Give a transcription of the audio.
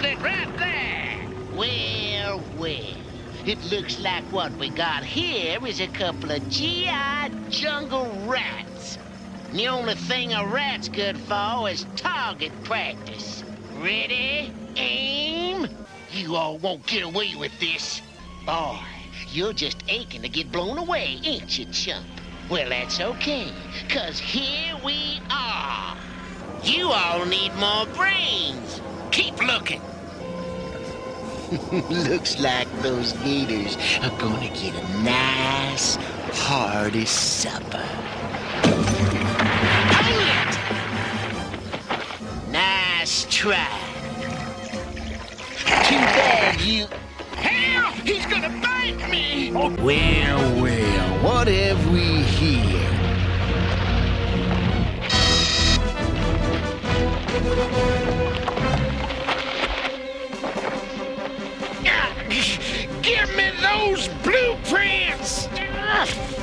Hold it right there. Well, well. It looks like what we got here is a couple of GI jungle rats. And the only thing a rat's good for is target practice. Ready? Aim! You all won't get away with this. Boy, you're just aching to get blown away, ain't you, chump? Well, that's okay, 'cause here we are. You all need more brains. Keep looking. Looks like those gators are gonna get a nice, hearty supper. Hold it! Nice try. Too bad you... Hell, he's gonna bite me. Well, well, what have we here? Give me those blueprints.